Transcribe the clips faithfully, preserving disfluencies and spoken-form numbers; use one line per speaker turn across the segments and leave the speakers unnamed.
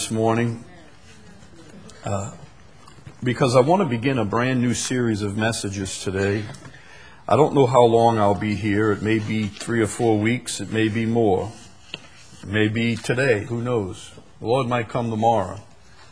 this morning uh, because I want to begin a brand new series of messages today. I don't know how long I'll be here. It may be three or four weeks. It may be more. It may be today. Who knows? The Lord might come tomorrow.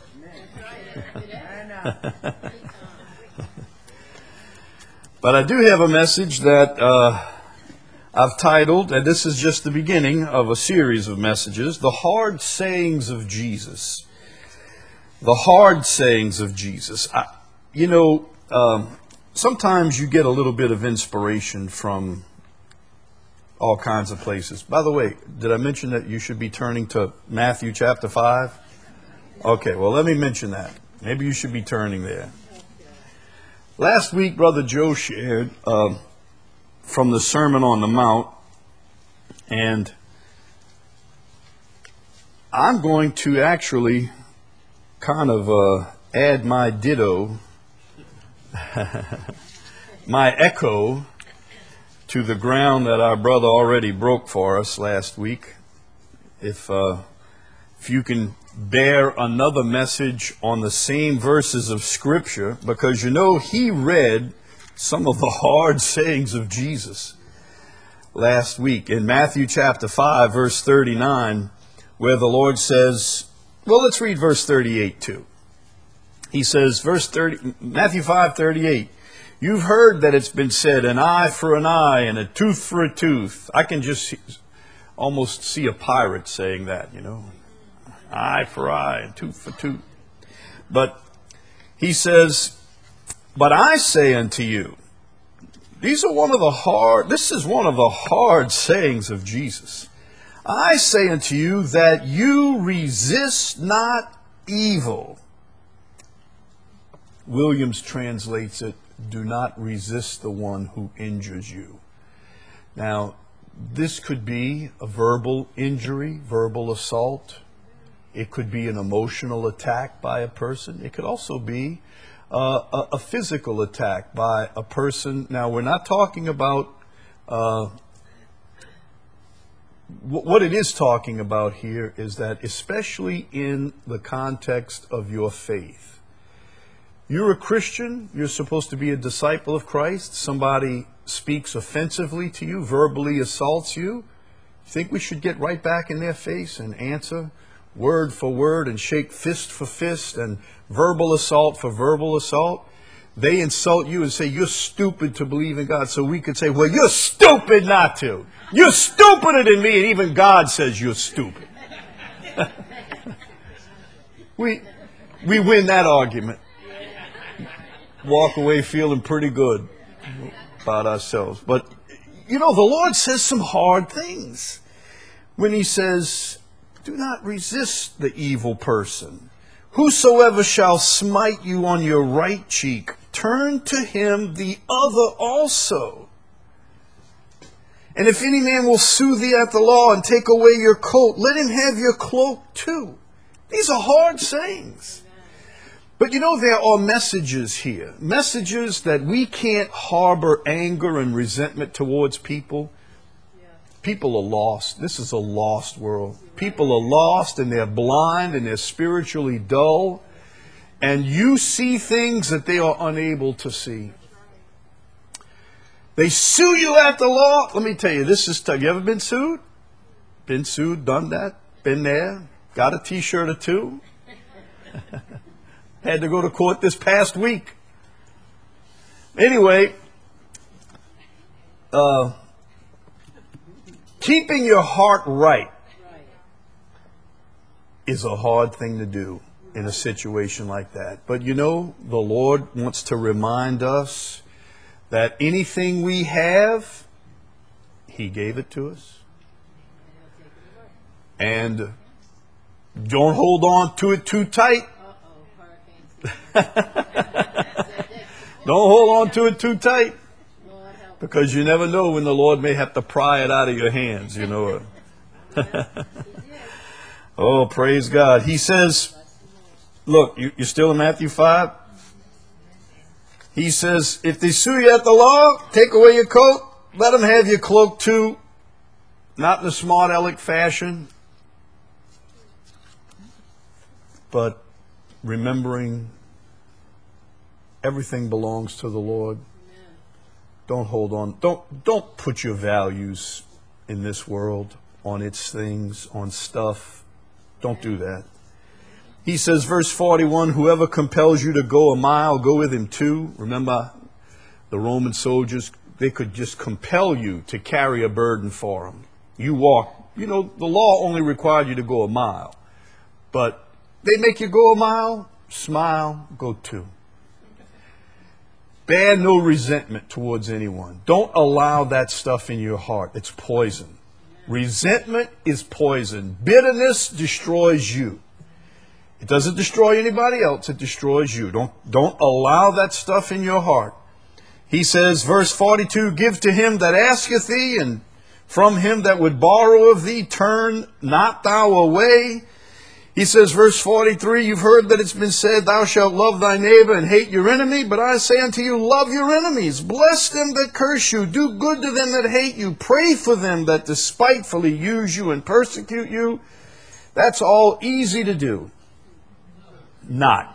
But I do have a message that uh, I've titled, and this is just the beginning of a series of messages, The Hard Sayings of Jesus. The Hard Sayings of Jesus. I, you know, um, sometimes you get a little bit of inspiration from all kinds of places. By the way, did I mention that you should be turning to Matthew chapter five? Okay, well, let me mention that. Maybe you should be turning there. Last week, Brother Joe shared uh, from the Sermon on the Mount, and I'm going to actually kind of uh, add my ditto, my echo, to the ground that our brother already broke for us last week. If uh, if you can bear another message on the same verses of Scripture, because you know he read some of the hard sayings of Jesus last week in Matthew chapter five, verse thirty-nine, where the Lord says, well, let's read verse thirty-eight too. He says, verse thirty, Matthew five thirty-eight, you've heard that it's been said, an eye for an eye and a tooth for a tooth. I can just see, almost see a pirate saying that, you know. Eye for eye and tooth for tooth. But he says, but I say unto you, these are one of the hard, this is one of the hard sayings of Jesus. I say unto you that you resist not evil. Williams translates it, do not resist the one who injures you. Now, this could be a verbal injury, verbal assault. It could be an emotional attack by a person. It could also be uh, a, a physical attack by a person. Now, we're not talking about uh, w- what it is talking about here is that, especially in the context of your faith, you're a Christian, you're supposed to be a disciple of Christ. Somebody speaks offensively to you, verbally assaults you. You think we should get right back in their face and answer word for word and shake fist for fist and verbal assault for verbal assault? They insult you and say, you're stupid to believe in God. So we could say, well, you're stupid not to. You're stupider than me, and even God says you're stupid. we, we win that argument. Walk away feeling pretty good about ourselves. But, you know, the Lord says some hard things when he says, do not resist the evil person. Whosoever shall smite you on your right cheek, turn to him the other also. And if any man will sue thee at the law and take away your coat, let him have your cloak too. These are hard sayings. But you know, there are messages here. Messages that we can't harbor anger and resentment towards people. People are lost. This is a lost world. People are lost and they're blind and they're spiritually dull. And you see things that they are unable to see. They sue you at the law. Let me tell you, this is tough. You ever been sued? Been sued, done that, been there, got a t-shirt or two. Had to go to court this past week. Anyway, uh, keeping your heart right is a hard thing to do in a situation like that. But you know, the Lord wants to remind us that anything we have, he gave it to us. And don't hold on to it too tight. Don't hold on to it too tight, because you never know when the Lord may have to pry it out of your hands, you know. Oh, praise God. He says, look, you, you're still in Matthew five? He says, if they sue you at the law, take away your coat, let them have your cloak too. Not in a smart aleck fashion. but remembering everything belongs to the Lord. Amen. Don't hold on. Don't don't put your values in this world on its things, on stuff. Don't do that. He says, verse forty-one, whoever compels you to go a mile, go with him too. Remember, the Roman soldiers, they could just compel you to carry a burden for them. You walk, you know, the law only required you to go a mile. But they make you go a mile, smile, go two. Bear no resentment towards anyone. Don't allow that stuff in your heart. It's poison. Resentment is poison. Bitterness destroys you. It doesn't destroy anybody else. It destroys you. Don't, don't allow that stuff in your heart. He says, verse forty-two, give to him that asketh thee, and from him that would borrow of thee, turn not thou away. He says, verse forty-three, you've heard that it's been said, thou shalt love thy neighbor and hate your enemy. But I say unto you, love your enemies. Bless them that curse you. Do good to them that hate you. Pray for them that despitefully use you and persecute you. That's all easy to do. Not.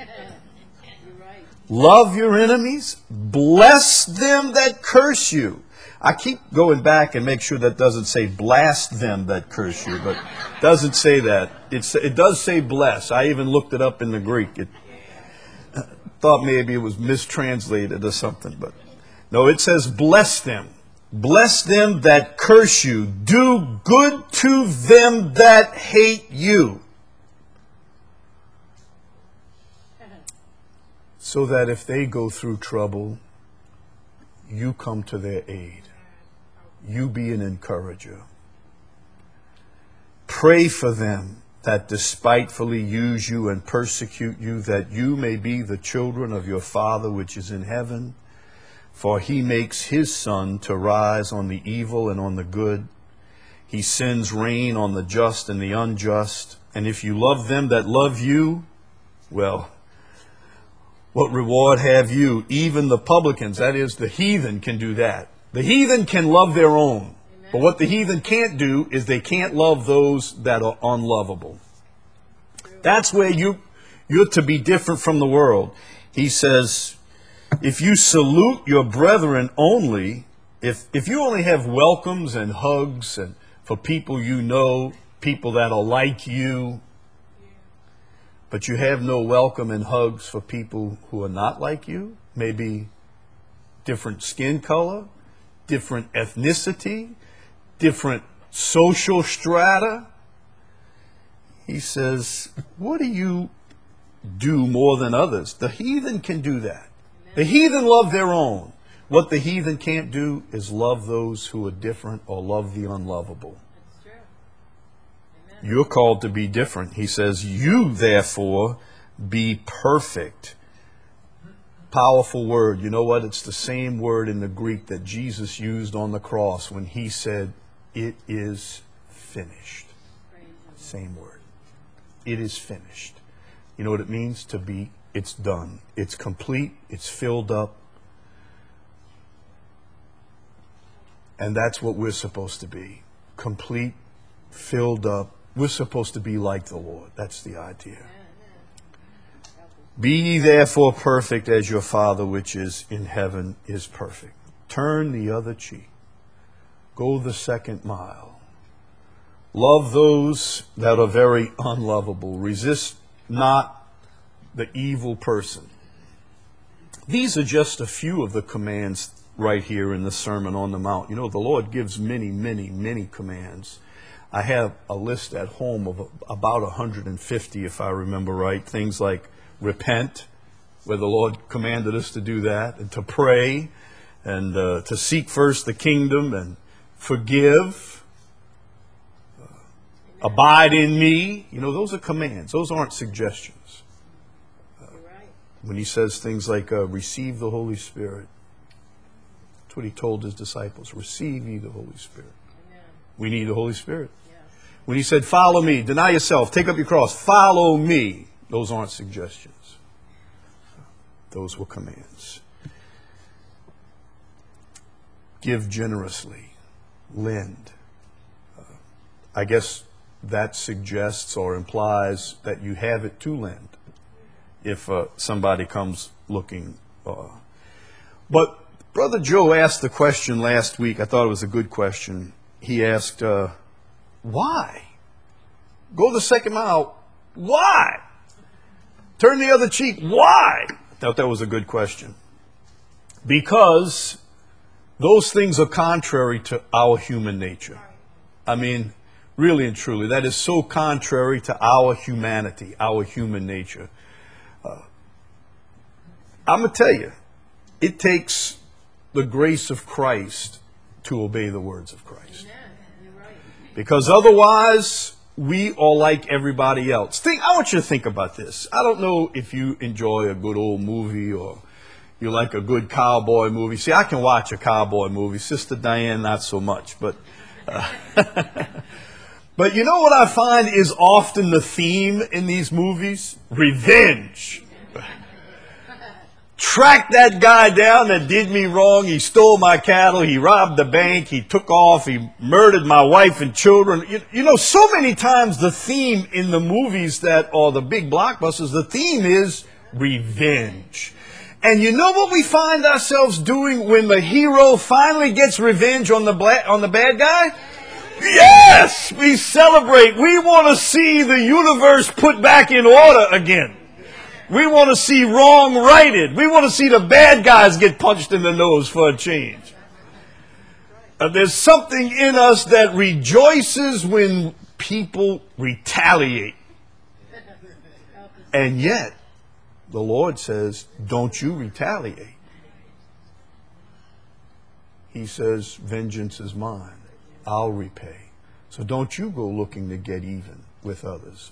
Love your enemies. Bless them that curse you. I keep going back and make sure that doesn't say blast them that curse you, but it doesn't say that. It's, it does say bless. I even looked it up in the Greek. It uh, thought maybe it was mistranslated or something, but no, it says bless them. Bless them that curse you. Do good to them that hate you. So that if they go through trouble, you come to their aid. You be an encourager. Pray for them that despitefully use you and persecute you, that you may be the children of your Father which is in heaven. For he makes his sun to rise on the evil and on the good. He sends rain on the just and the unjust. And if you love them that love you, well, what reward have you? Even the publicans, that is, the heathen, can do that. The heathen can love their own. Amen. But what the heathen can't do is they can't love those that are unlovable. That's where you, you're to be different from the world. He says, if you salute your brethren only, if, if you only have welcomes and hugs and for people you know, people that are like you, but you have no welcome and hugs for people who are not like you, maybe different skin color, different ethnicity, different social strata. He says, what do you do more than others? The heathen can do that. Amen. The heathen love their own. What the heathen can't do is love those who are different or love the unlovable. You're called to be different. He says, you therefore be perfect. Powerful word. You know what? It's the same word in the Greek that Jesus used on the cross when he said, it is finished. Same word. It is finished. You know what it means? To be, it's done. It's complete. It's filled up. And that's what we're supposed to be. Complete, filled up. We're supposed to be like the Lord. That's the idea. Be ye therefore perfect as your Father which is in heaven is perfect. Turn the other cheek. Go the second mile. Love those that are very unlovable. Resist not the evil person. These are just a few of the commands right here in the Sermon on the Mount. You know, the Lord gives many, many, many commands. I have a list at home of about one hundred fifty, if I remember right. Things like repent, where the Lord commanded us to do that, and to pray, and uh, to seek first the kingdom, and forgive, uh, abide in me. You know, those are commands. Those aren't suggestions. Uh, when he says things like, uh, receive the Holy Spirit, that's what he told his disciples. Receive ye the Holy Spirit. Amen. We need the Holy Spirit. When he said, follow me, deny yourself, take up your cross, follow me. Those aren't suggestions. Those were commands. Give generously. Lend. Uh, I guess that suggests or implies that you have it to lend if uh, somebody comes looking. Uh. But Brother Joe asked the question last week. I thought it was a good question. He asked, uh, why? Go the second mile. Why? Turn the other cheek. Why? I thought that was a good question. Because those things are contrary to our human nature. I mean, really and truly, that is so contrary to our humanity, our human nature. Uh, I'm going to tell you, it takes the grace of Christ to obey the words of Christ. Because otherwise, we are like everybody else. Think, I want you to think about this. I don't know if you enjoy a good old movie or you like a good cowboy movie. See, I can watch a cowboy movie. Sister Diane, not so much. But, uh, but you know what I find is often the theme in these movies? Revenge. Track that guy down that did me wrong. He stole my cattle. He robbed the bank. He took off. He murdered my wife and children. You, you know, so many times the theme in the movies that are the big blockbusters, the theme is revenge. And you know what we find ourselves doing when the hero finally gets revenge on the bla- on the bad guy? Yes, we celebrate. We want to see the universe put back in order again. We want to see wrong righted. We want to see the bad guys get punched in the nose for a change. Uh, there's something in us that rejoices when people retaliate. And yet, the Lord says, don't you retaliate. He says, vengeance is mine. I'll repay. So don't you go looking to get even with others.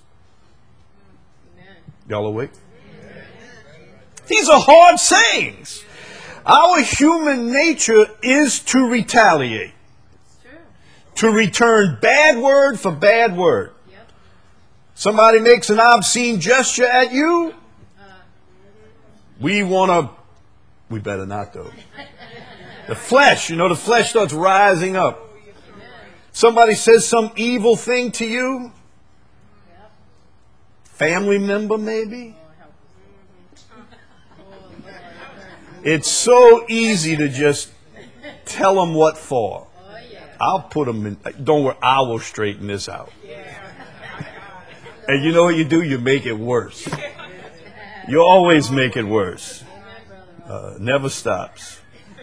Y'all awake? These are hard sayings. Our human nature is to retaliate. To return bad word for bad word. Somebody makes an obscene gesture at you. We want to, we better not though. The flesh, you know, the flesh starts rising up. Somebody says some evil thing to you. Family member maybe. It's so easy to just tell them what for. I'll put them in, don't worry, I will straighten this out. And you know what you do? You make it worse. You always make it worse. Uh, never stops.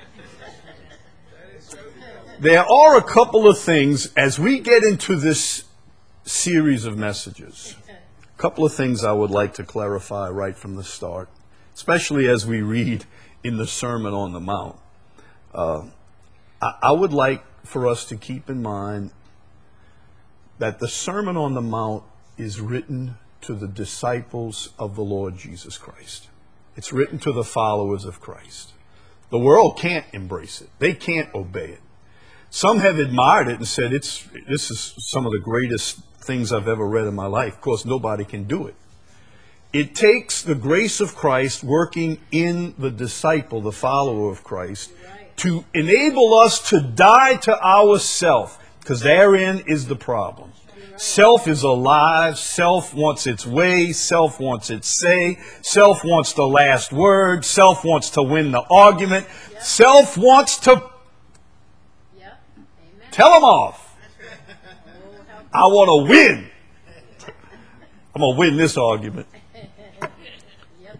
There are a couple of things as we get into this series of messages. A couple of things I would like to clarify right from the start, especially as we read in the Sermon on the Mount. Uh, I, I would like for us to keep in mind that the Sermon on the Mount is written to the disciples of the Lord Jesus Christ. It's written to the followers of Christ. The world can't embrace it. They can't obey it. Some have admired it and said, "It's this is some of the greatest things I've ever read in my life." Of course, nobody can do it. It takes the grace of Christ working in the disciple, the follower of Christ, to enable us to die to ourself, because therein is the problem. Self is alive. Self wants its way. Self wants its say. Self wants the last word. Self wants to win the argument. Yep. Self wants to yep. tell them off. I want to win. I'm going to win this argument. Yep.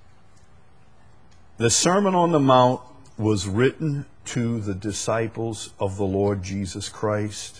The Sermon on the Mount was written to the disciples of the Lord Jesus Christ.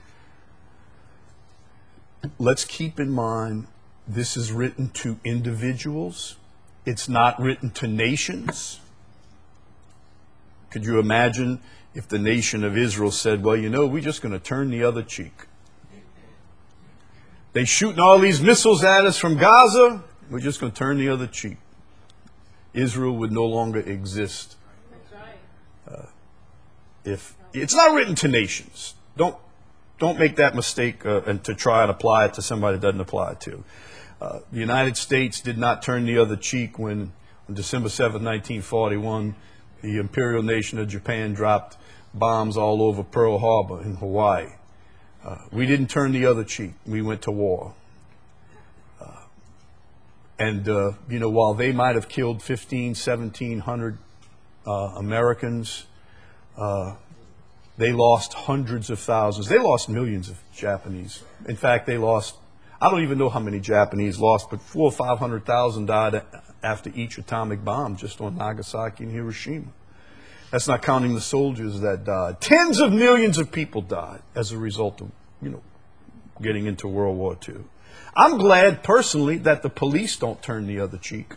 Let's keep in mind, this is written to individuals. It's not written to nations. Could you imagine if the nation of Israel said, well, you know, we're just going to turn the other cheek. They're shooting all these missiles at us from Gaza. We're just going to turn the other cheek. Israel would no longer exist. Uh, if it's not written to nations. Don't Don't make that mistake uh, and to try and apply it to somebody it doesn't apply it to. Uh, the United States did not turn the other cheek when, on December seventh, nineteen forty-one, the imperial nation of Japan dropped bombs all over Pearl Harbor in Hawaii. Uh, we didn't turn the other cheek. We went to war. Uh, and, uh, you know, while they might have killed fifteen, seventeen hundred uh, Americans, uh, they lost hundreds of thousands. They lost millions of Japanese. In fact, they lost, I don't even know how many Japanese lost, but four or five hundred thousand died after each atomic bomb just on Nagasaki and Hiroshima. That's not counting the soldiers that died. Tens of millions of people died as a result of, you know, getting into World War Two. I'm glad personally that the police don't turn the other cheek.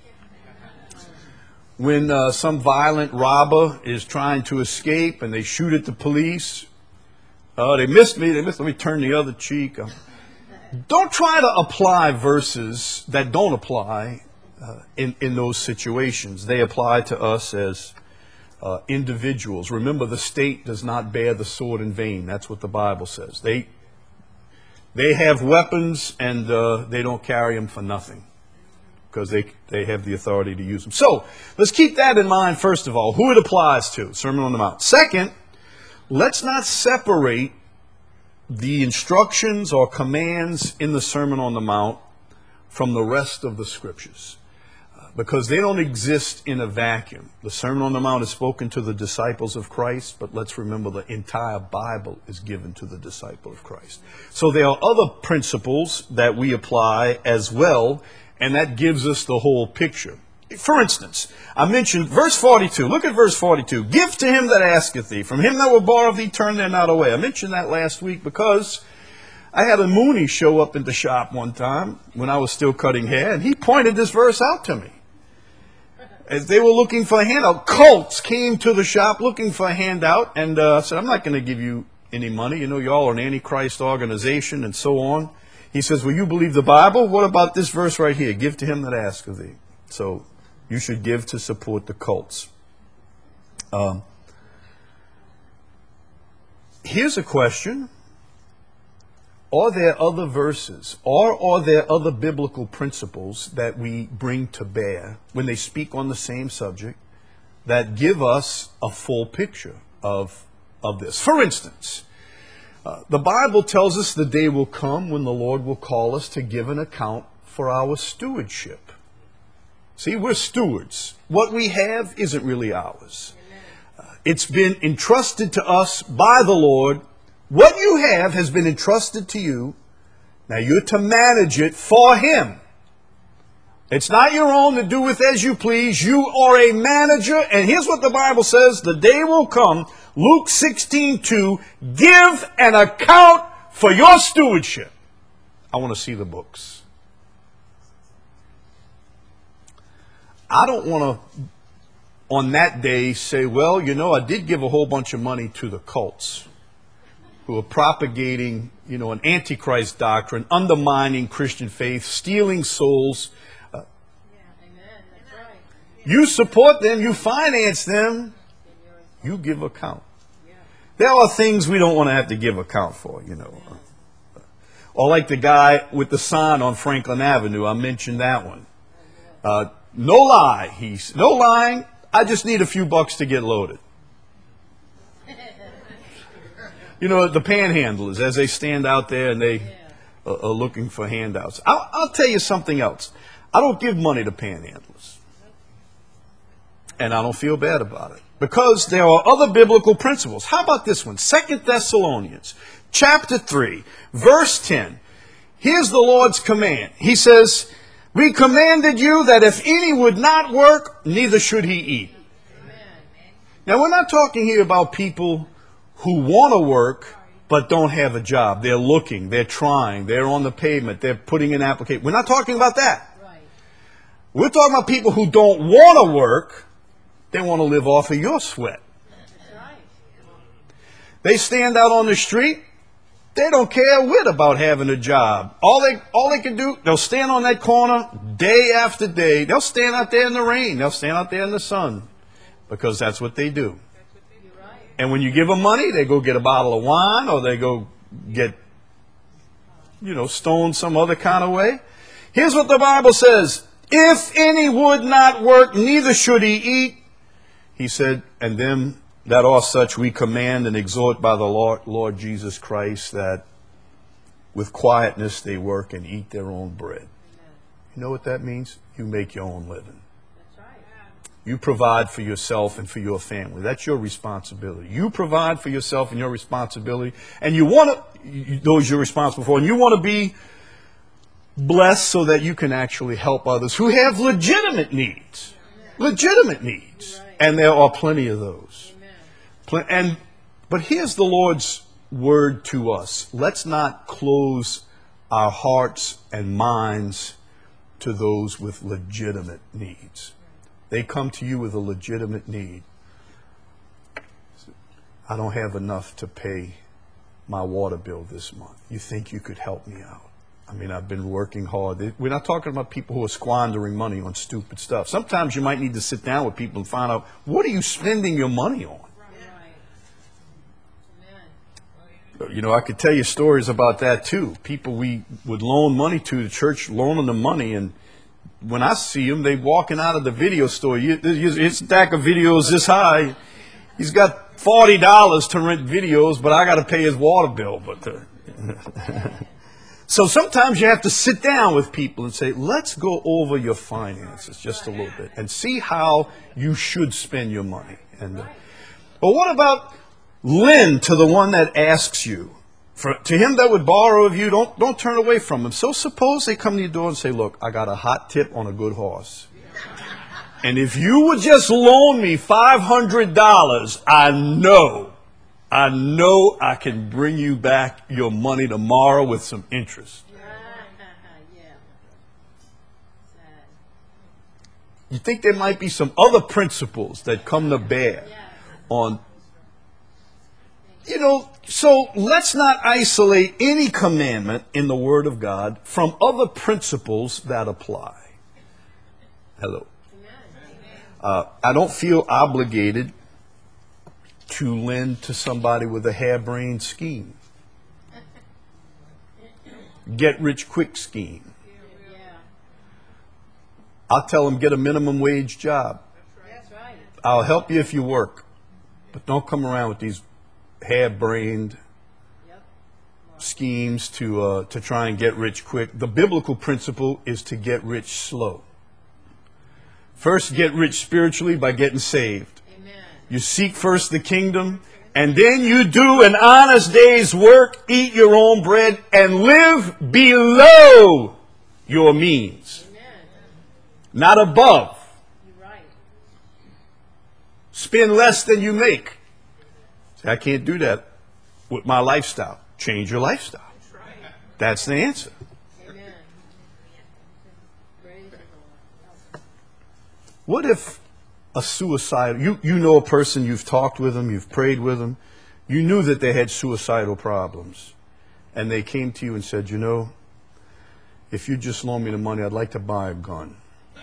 When uh, some violent robber is trying to escape and they shoot at the police, oh, they missed me, they missed me, let me turn the other cheek. Uh, don't try to apply verses that don't apply uh, in, in those situations. They apply to us as uh, individuals. Remember, the state does not bear the sword in vain. That's what the Bible says. They, they have weapons and uh, they don't carry them for nothing, because they, they have the authority to use them. So, let's keep that in mind, first of all, who it applies to, Sermon on the Mount. Second, let's not separate the instructions or commands in the Sermon on the Mount from the rest of the Scriptures, uh, because they don't exist in a vacuum. The Sermon on the Mount is spoken to the disciples of Christ, but let's remember the entire Bible is given to the disciple of Christ. So there are other principles that we apply as well, and that gives us the whole picture. For instance, I mentioned verse forty-two. Look at verse forty-two. Give to him that asketh thee. From him that will borrow of thee, turn there not away. I mentioned that last week because I had a Mooney show up in the shop one time when I was still cutting hair, and he pointed this verse out to me. As they were looking for a handout, cults came to the shop looking for a handout, and uh, I said, I'm not going to give you any money. You know, you all are an Antichrist organization and so on. He says, well, you believe the Bible? What about this verse right here? Give to him that asketh thee. So you should give to support the cults. Um, here's a question. Are there other verses, or are there other biblical principles that we bring to bear when they speak on the same subject that give us a full picture of, of this? For instance, Uh, the Bible tells us the day will come when the Lord will call us to give an account for our stewardship. See, we're stewards. What we have isn't really ours. Uh, it's been entrusted to us by the Lord. What you have has been entrusted to you. Now you're to manage it for Him. It's not your own to do with as you please. You are a manager. And here's what the Bible says. The day will come, Luke sixteen two, give an account for your stewardship. I want to see the books. I don't want to, on that day, say, well, you know, I did give a whole bunch of money to the cults who are propagating, you know, an Antichrist doctrine, undermining Christian faith, stealing souls. You support them, you finance them, you give account. There are things we don't want to have to give account for, you know. Or like the guy with the sign on Franklin Avenue, I mentioned that one. Uh, no lie, he's no lying, I just need a few bucks to get loaded. You know, the panhandlers, as they stand out there and they are, are looking for handouts. I'll, I'll tell you something else. I don't give money to panhandlers. And I don't feel bad about it, because there are other biblical principles. How about this one? Second Thessalonians chapter three, verse ten. Here's the Lord's command. He says, we commanded you that if any would not work, neither should he eat. Amen. Now, we're not talking here about people who want to work but don't have a job. They're looking, they're trying, they're on the pavement, they're putting in application. We're not talking about that. Right. We're talking about people who don't want to work. They want to live off of your sweat. They stand out on the street. They don't care a whit about having a job. All they, all they can do, they'll stand on that corner day after day. They'll stand out there in the rain. They'll stand out there in the sun, because that's what they do. And when you give them money, they go get a bottle of wine, or they go get, you know, stoned some other kind of way. Here's what the Bible says. If any would not work, neither should he eat. He said, and them that are such we command and exhort by the Lord, Lord Jesus Christ, that with quietness they work and eat their own bread. You know what that means? You make your own living. You provide for yourself and for your family. That's your responsibility. You provide for yourself and your responsibility. And you want to, those you're responsible for, and you want to be blessed so that you can actually help others who have legitimate needs. Legitimate needs. And there are plenty of those. And, but here's the Lord's word to us. Let's not close our hearts and minds to those with legitimate needs. They come to you with a legitimate need. I don't have enough to pay my water bill this month. You think you could help me out? I mean, I've been working hard. We're not talking about people who are squandering money on stupid stuff. Sometimes you might need to sit down with people and find out, what are you spending your money on? You know, I could tell you stories about that too. People we would loan money to, the church loaning them money, and when I see them, they walking out of the video store. His stack of videos this high. He's got forty dollars to rent videos, but I got to pay his water bill. But uh, so sometimes you have to sit down with people and say, let's go over your finances just a little bit and see how you should spend your money. And uh, but what about lend to the one that asks you? For, to him that would borrow of you, don't don't turn away from him. So suppose they come to your door and say, look, I got a hot tip on a good horse. And if you would just loan me five hundred dollars, I know, I know I can bring you back your money tomorrow with some interest. You think there might be some other principles that come to bear on, you know, so let's not isolate any commandment in the Word of God from other principles that apply. Hello. Uh, I don't feel obligated to lend to somebody with a harebrained scheme. Get rich quick scheme. I'll tell them, get a minimum wage job. I'll help you if you work, but don't come around with these harebrained schemes to uh, to try and get rich quick. The biblical principle is to get rich slow. First, get rich spiritually by getting saved. Amen. You seek first the kingdom, and then you do an honest day's work, eat your own bread, and live below your means. Amen. Not above. You're right. Spend less than you make. I can't do that with my lifestyle. Change your lifestyle. That's the answer. Amen. What if a suicidal, you, you know a person, you've talked with them, you've prayed with them, you knew that they had suicidal problems, and they came to you and said, you know, if you just loan me the money, I'd like to buy a gun.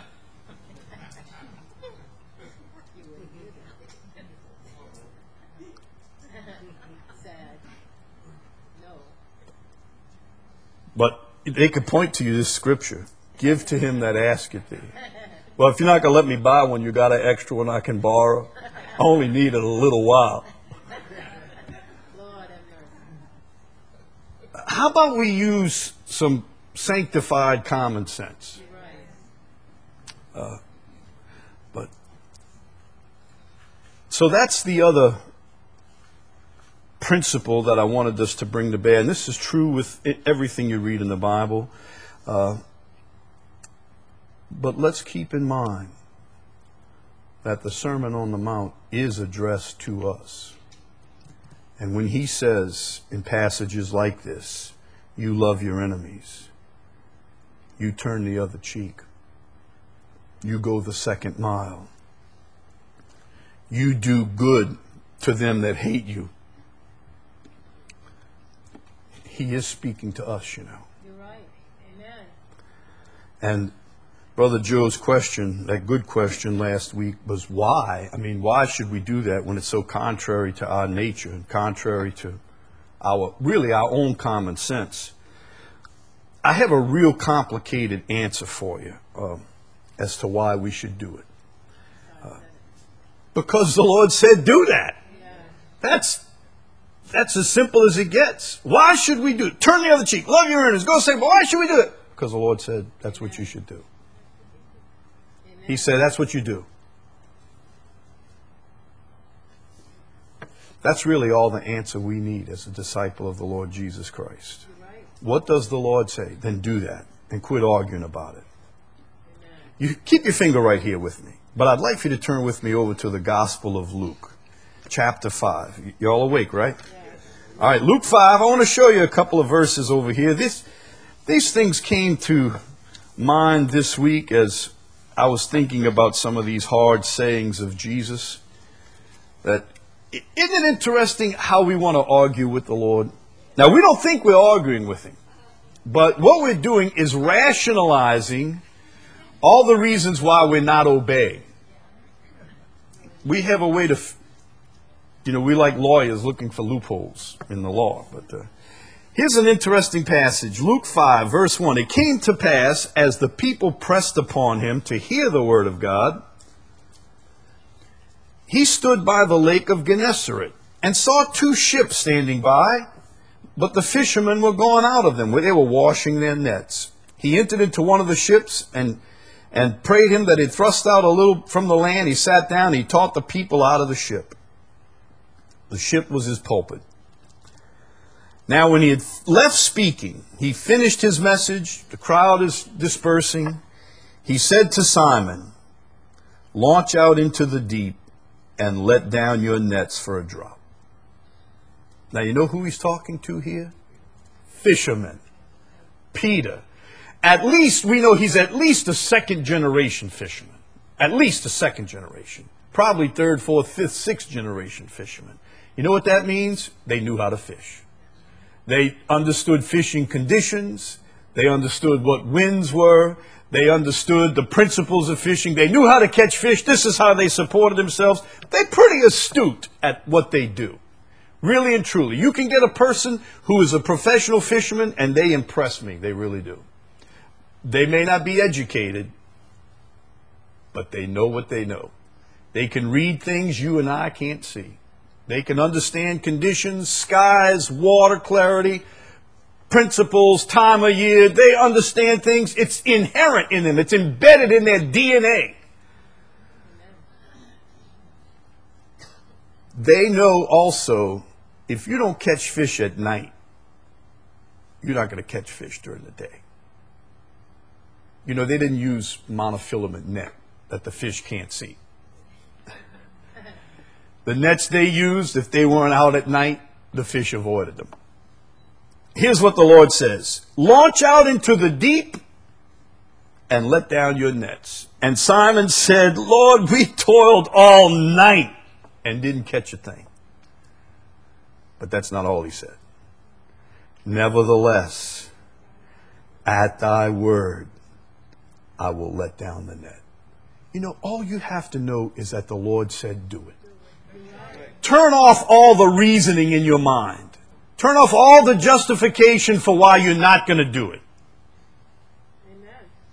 But they could point to you this scripture. Give to him that asketh thee. Well, if you're not going to let me buy one, you got an extra one I can borrow. I only need it a little while. How about we use some sanctified common sense? Uh, but so that's the other principle that I wanted us to bring to bear, and this is true with everything you read in the Bible. Uh, but let's keep in mind that the Sermon on the Mount is addressed to us. And when he says in passages like this, you love your enemies, you turn the other cheek, you go the second mile, you do good to them that hate you, he is speaking to us, you know. You're right. Amen. And Brother Joe's question, that good question last week, was why? I mean, why should we do that when it's so contrary to our nature and contrary to our, really our own common sense? I have a real complicated answer for you um, as to why we should do it. Uh, because the Lord said do that. That's that's as simple as it gets. Why should we do it? Turn the other cheek. Love your enemies. Go say, but why should we do it? Because the Lord said that's what you should do. He said that's what you do. That's really all the answer we need as a disciple of the Lord Jesus Christ. What does the Lord say? Then do that and quit arguing about it. You keep your finger right here with me. But I'd like for you to turn with me over to the Gospel of Luke, chapter five. You all awake, right? All right, Luke five. I want to show you a couple of verses over here. This, these things came to mind this week as I was thinking about some of these hard sayings of Jesus. That isn't it interesting how we want to argue with the Lord? Now, we don't think we're arguing with him. But what we're doing is rationalizing all the reasons why we're not obeying. We have a way to, you know, we like lawyers looking for loopholes in the law. But uh, here's an interesting passage. Luke five, verse one. It came to pass, as the people pressed upon him to hear the word of God, he stood by the lake of Gennesaret and saw two ships standing by, but the fishermen were gone out of them, where they were washing their nets. He entered into one of the ships and and prayed him that he'd thrust out a little from the land. He sat down, he taught the people out of the ship. The ship was his pulpit. Now when he had left speaking, he finished his message, the crowd is dispersing. He said to Simon, launch out into the deep and let down your nets for a drop. Now you know who he's talking to here? Fishermen. Peter. At least, we know he's at least a second generation fisherman. At least a second generation. Probably third, fourth, fifth, sixth generation fisherman. You know what that means? They knew how to fish. They understood fishing conditions. They understood what winds were. They understood the principles of fishing. They knew how to catch fish. This is how they supported themselves. They're pretty astute at what they do. Really and truly. You can get a person who is a professional fisherman and they impress me. They really do. They may not be educated, but they know what they know. They can read things you and I can't see. They can understand conditions, skies, water clarity, principles, time of year. They understand things. It's inherent in them. It's embedded in their D N A. They know also, if you don't catch fish at night, you're not going to catch fish during the day. You know, they didn't use monofilament net that the fish can't see. The nets they used, if they weren't out at night, the fish avoided them. Here's what the Lord says. Launch out into the deep and let down your nets. And Simon said, Lord, we toiled all night and didn't catch a thing. But that's not all he said. Nevertheless, at thy word, I will let down the net. You know, all you have to know is that the Lord said do it. Turn off all the reasoning in your mind. Turn off all the justification for why you're not going to do it. Amen.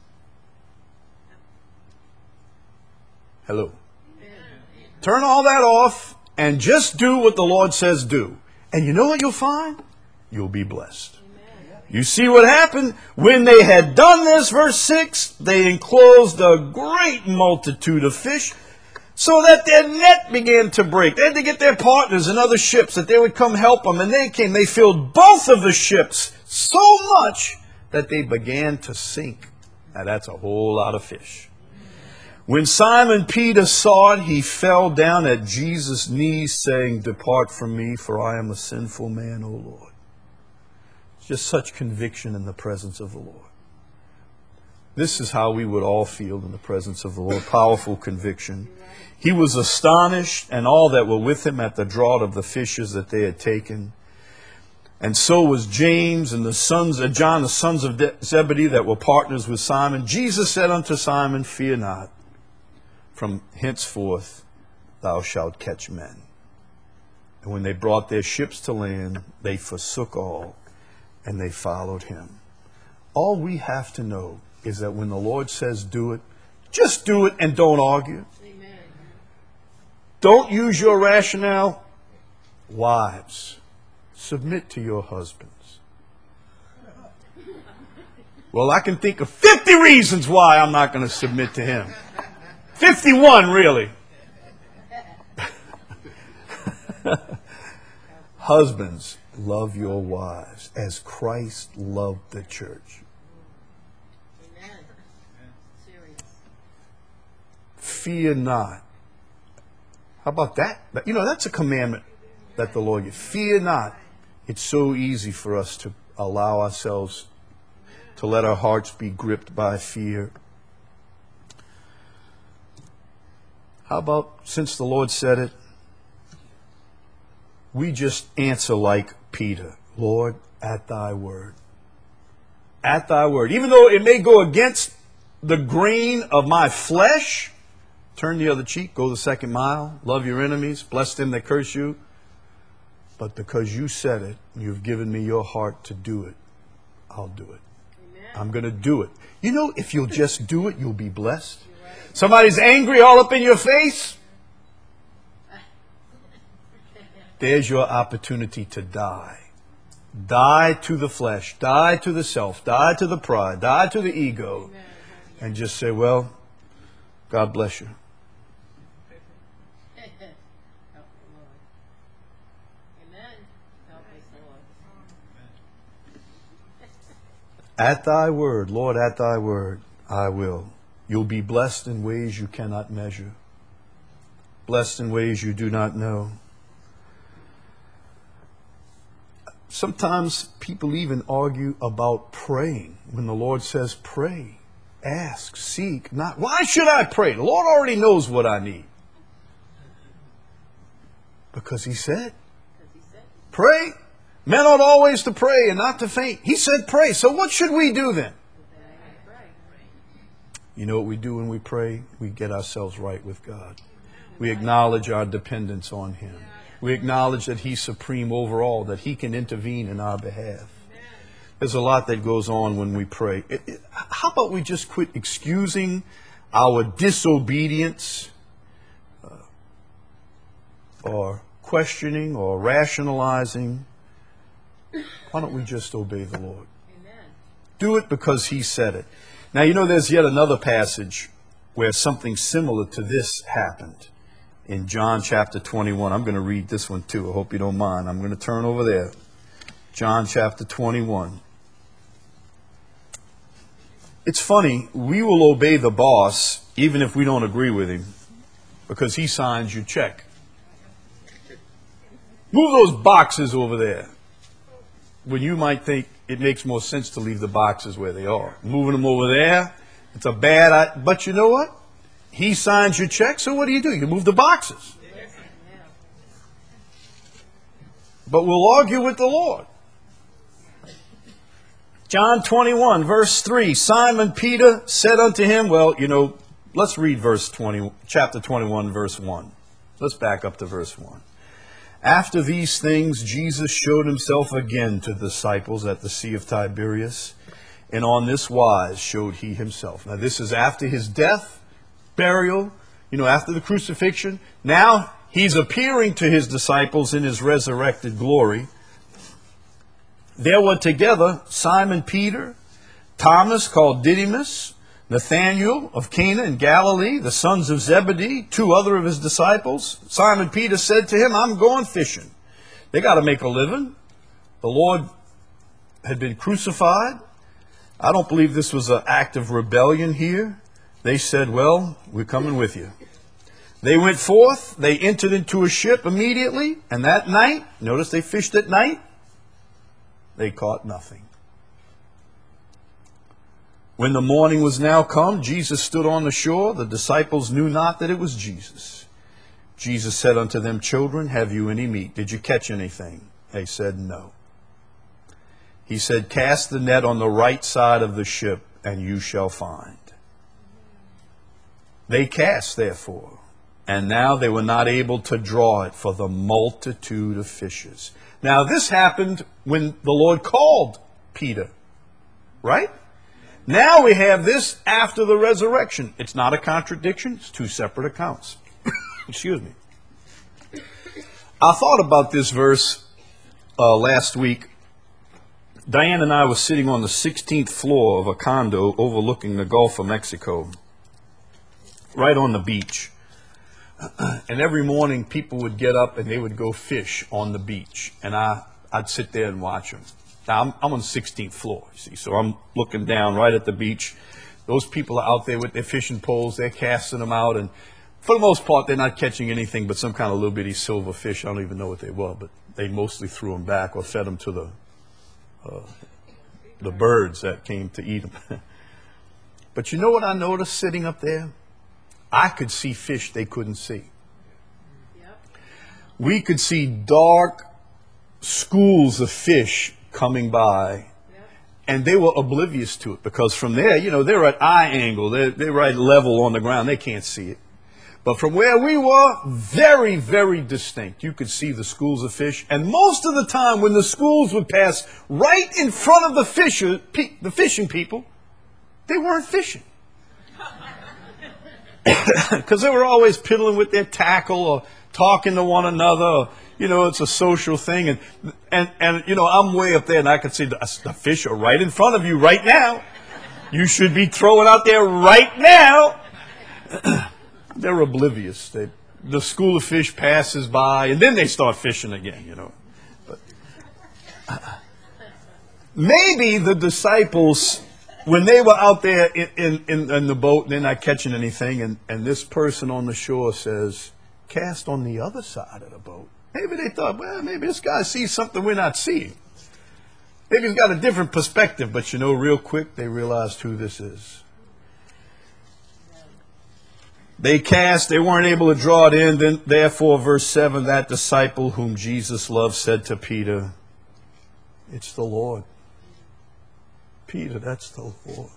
Hello. Amen. Turn all that off and just do what the Lord says do. And you know what you'll find? You'll be blessed. You see what happened? When they had done this, verse six, they enclosed a great multitude of fish so that their net began to break. They had to get their partners in other ships that they would come help them. And they came. They filled both of the ships so much that they began to sink. Now that's a whole lot of fish. When Simon Peter saw it, he fell down at Jesus' knees saying, depart from me, for I am a sinful man, O Lord. Just such conviction in the presence of the Lord. This is how we would all feel in the presence of the Lord. Powerful conviction. He was astonished, and all that were with him, at the draught of the fishes that they had taken. And so was James and the sons of John, the sons of Zebedee, that were partners with Simon. Jesus said unto Simon, fear not. From henceforth thou shalt catch men. And when they brought their ships to land, they forsook all, and they followed him. All we have to know is that when the Lord says do it, just do it and don't argue. Amen. Don't use your rationale. Wives, submit to your husbands. Well, I can think of fifty reasons why I'm not going to submit to him. fifty-one, really. Husbands, love your wives as Christ loved the church.
Amen. Serious.
Fear not. How about that? You know, that's a commandment that the Lord gave. Fear not. It's so easy for us to allow ourselves to let our hearts be gripped by fear. How about, since the Lord said it, we just answer like Peter. Lord, at thy word. At thy word. Even though it may go against the grain of my flesh, turn the other cheek, go the second mile, love your enemies, bless them that curse you. But because you said it, you've given me your heart to do it, I'll do it. Amen. I'm going to do it. You know, if you'll just do it, you'll be blessed. Right. Somebody's angry all up in your face. There's your opportunity to die. Die to the flesh. Die to the self. Die to the pride. Die to the ego. Amen. And just say, well, God bless you. At thy word, Lord, at thy word, I will. You'll be blessed in ways you cannot measure. Blessed in ways you do not know. Sometimes people even argue about praying. When the Lord says pray, ask, seek, not. Why should I pray? The Lord already knows what I need. Because he said, pray. Men ought always to pray and not to faint. He said pray. So what should we do then? You know what we do when we pray? We get ourselves right with God. We acknowledge our dependence on him. We acknowledge that he's supreme over all, that he can intervene in our behalf. There's a lot that goes on when we pray. It, it, how about we just quit excusing our disobedience uh, or questioning or rationalizing? Why don't we just obey the Lord? Amen. Do it because he said it. Now, you know, there's yet another passage where something similar to this happened. In John chapter twenty-one. I'm going to read this one too. I hope you don't mind. I'm going to turn over there. John chapter twenty-one. It's funny. We will obey the boss even if we don't agree with him because he signs your check. Move those boxes over there. When you might think it makes more sense to leave the boxes where they are. Moving them over there, it's a bad idea. But you know what? He signs your check, so what do you do? You move the boxes. But we'll argue with the Lord. John twenty-one, verse three. Simon Peter said unto him, well, you know, let's read verse twenty, chapter twenty-one, verse one. Let's back up to verse one. After these things, Jesus showed himself again to the disciples at the Sea of Tiberias, and on this wise showed he himself. Now, this is after his death, burial, you know, after the crucifixion. Now, he's appearing to his disciples in his resurrected glory. There were together Simon Peter, Thomas called Didymus, Nathanael of Cana in Galilee, the sons of Zebedee, two other of his disciples. Simon Peter said to him, I'm going fishing. They got to make a living. The Lord had been crucified. I don't believe this was an act of rebellion here. They said, well, we're coming with you. They went forth. They entered into a ship immediately. And that night, notice they fished at night. They caught nothing. When the morning was now come, Jesus stood on the shore. The disciples knew not that it was Jesus. Jesus said unto them, children, have you any meat? Did you catch anything? They said, no. He said, cast the net on the right side of the ship, and you shall find. They cast, therefore, and now they were not able to draw it for the multitude of fishes. Now, this happened when the Lord called Peter, right? Now we have this after the resurrection. It's not a contradiction. It's two separate accounts. Excuse me. I thought about this verse uh, last week. Diane and I were sitting on the sixteenth floor of a condo overlooking the Gulf of Mexico, right on the beach. And every morning people would get up and they would go fish on the beach. And I, I'd sit there and watch them. Now, I'm, I'm on the sixteenth floor, you see, so I'm looking down right at the beach. Those people are out there with their fishing poles. They're casting them out. And for the most part, they're not catching anything but some kind of little bitty silver fish. I don't even know what they were, but they mostly threw them back or fed them to the uh, the birds that came to eat them. But you know what I noticed sitting up there? I could see fish they couldn't see. Yep. We could see dark schools of fish coming by, yep. And they were oblivious to it because from there, you know, they're at eye angle. They're, they're right level on the ground. They can't see it. But from where we were, very, very distinct. You could see the schools of fish. And most of the time when the schools would pass right in front of the fisher, pe- the fishing people, they weren't fishing. Because they were always piddling with their tackle or talking to one another. Or, you know, it's a social thing. And, and, and, you know, I'm way up there and I can see the, the fish are right in front of you right now. You should be throwing out there right now. They're oblivious. They, the school of fish passes by, and then they start fishing again, you know. But, uh, maybe the disciples, when they were out there in, in, in, in the boat, they're not catching anything, and, and this person on the shore says, cast on the other side of the boat. Maybe they thought, well, maybe this guy sees something we're not seeing. Maybe he's got a different perspective, but you know, real quick, they realized who this is. They cast, they weren't able to draw it in. Then, therefore, verse seven, that disciple whom Jesus loved said to Peter, it's the Lord. Peter, that's the Lord.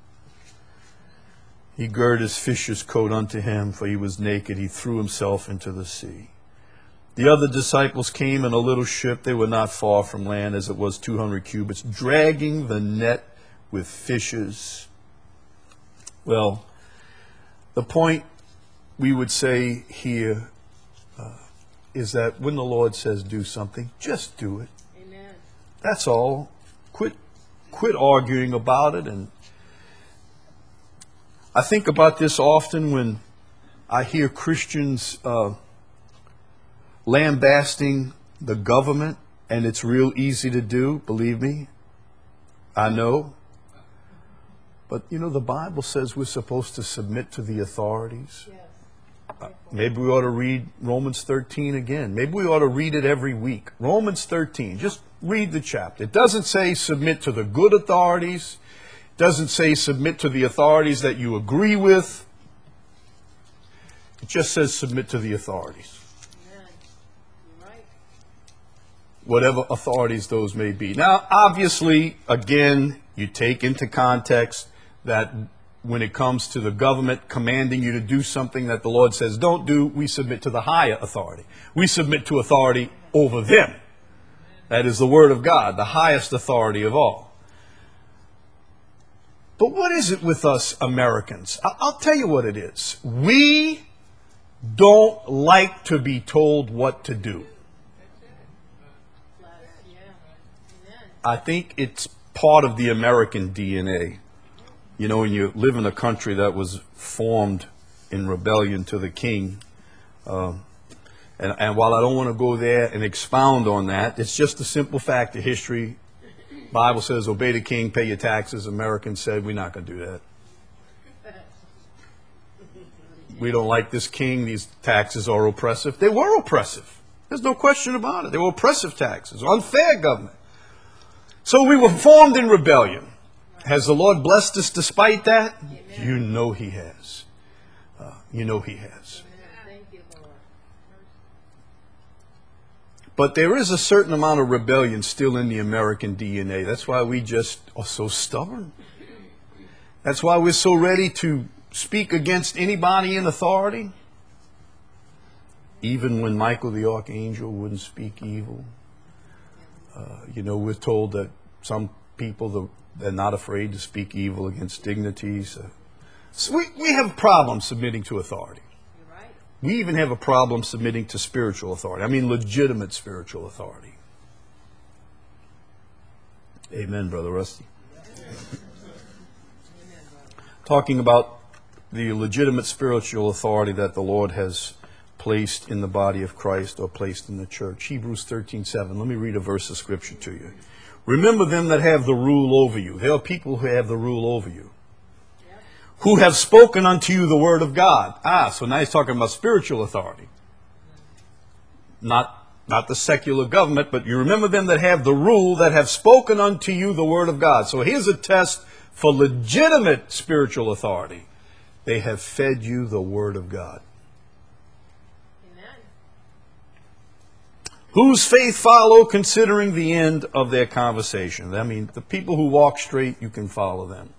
He girded his fisher's coat unto him, for he was naked. He threw himself into the sea. The other disciples came in a little ship. They were not far from land, as it was two hundred cubits, dragging the net with fishes. Well, the point we would say here uh, is that when the Lord says do something, just do it. Amen. That's all. Quit, quit arguing about it. And I think about this often when I hear Christians uh, lambasting the government, and it's real easy to do, believe me. I know. But, you know, the Bible says we're supposed to submit to the authorities. Yes. Uh, maybe we ought to read Romans thirteen again. Maybe we ought to read it every week. Romans thirteen, just read the chapter. It doesn't say submit to the good authorities. It doesn't say submit to the authorities that you agree with. It just says submit to the authorities. Amen. You're right. Whatever authorities those may be. Now, obviously, again, you take into context that when it comes to the government commanding you to do something that the Lord says don't do, we submit to the higher authority. We submit to authority over them. That is the Word of God, the highest authority of all. But what is it with us Americans? I'll tell you what it is. We don't like to be told what to do. I think it's part of the American D N A. You know, when you live in a country that was formed in rebellion to the king, uh, and, and while I don't want to go there and expound on that, it's just a simple fact of history. Bible says, obey the king, pay your taxes. Americans said, we're not going to do that. We don't like this king. These taxes are oppressive. They were oppressive. There's no question about it. They were oppressive taxes, unfair government. So we were formed in rebellion. Has the Lord blessed us despite that? Amen. You know He has. Uh, you know He has. Thank you, Lord. But there is a certain amount of rebellion still in the American D N A. That's why we just are so stubborn. That's why we're so ready to speak against anybody in authority. Even when Michael the archangel wouldn't speak evil. Uh, you know, we're told that some people, the they're not afraid to speak evil against dignities. Uh, so we, we have problems submitting to authority. You're right. We even have a problem submitting to spiritual authority. I mean legitimate spiritual authority. Amen, Brother Rusty. Talking about the legitimate spiritual authority that the Lord has placed in the body of Christ or placed in the church. Hebrews thirteen seven. Let me read a verse of scripture to you. Remember them that have the rule over you. There are people who have the rule over you. Yep. Who have spoken unto you the word of God. Ah, so now he's talking about spiritual authority. Not, not the secular government, but you remember them that have the rule, that have spoken unto you the word of God. So here's a test for legitimate spiritual authority. They have fed you the word of God. Whose faith follow, considering the end of their conversation. I mean, the people who walk straight, you can follow them.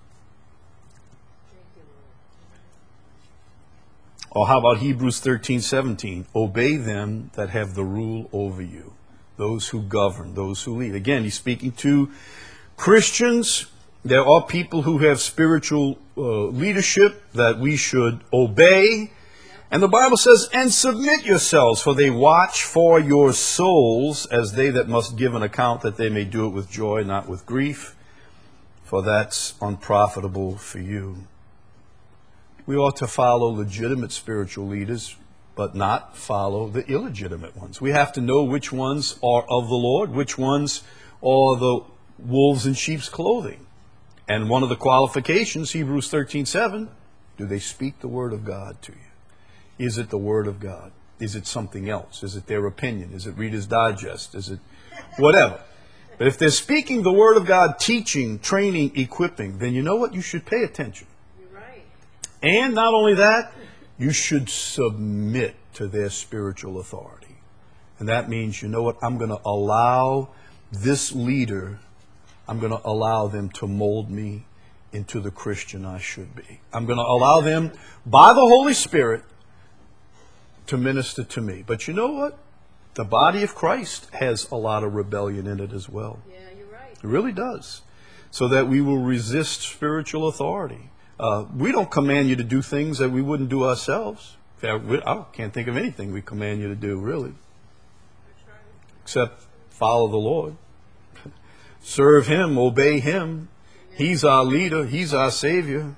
Or how about Hebrews thirteen seventeen? Obey them that have the rule over you. Those who govern, those who lead. Again, he's speaking to Christians. There are people who have spiritual uh, leadership that we should obey. And the Bible says, and submit yourselves, for they watch for your souls as they that must give an account, that they may do it with joy, not with grief, for that's unprofitable for you. We ought to follow legitimate spiritual leaders, but not follow the illegitimate ones. We have to know which ones are of the Lord, which ones are the wolves in sheep's clothing. And one of the qualifications, Hebrews thirteen seven, do they speak the word of God to you? Is it the word of God? Is it something else? Is it their opinion? Is it Reader's Digest? Is it whatever? But if they're speaking the word of God, teaching, training, equipping, then you know what? You should pay attention.
You're right.
And not only that, you should submit to their spiritual authority. And that means, you know what? I'm going to allow this leader, I'm going to allow them to mold me into the Christian I should be. I'm going to allow them, by the Holy Spirit, to minister to me. But you know what? The body of Christ has a lot of rebellion in it as well.
Yeah, you're right.
It really does. So that we will resist spiritual authority. Uh, we don't command you to do things that we wouldn't do ourselves. I can't think of anything we command you to do, really. Except follow the Lord. Serve Him, obey Him. He's our leader. He's our Savior.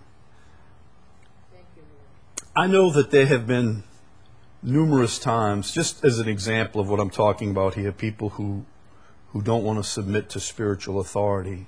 I know that there have been numerous times, just as an example of what I'm talking about here, people who who don't want to submit to spiritual authority.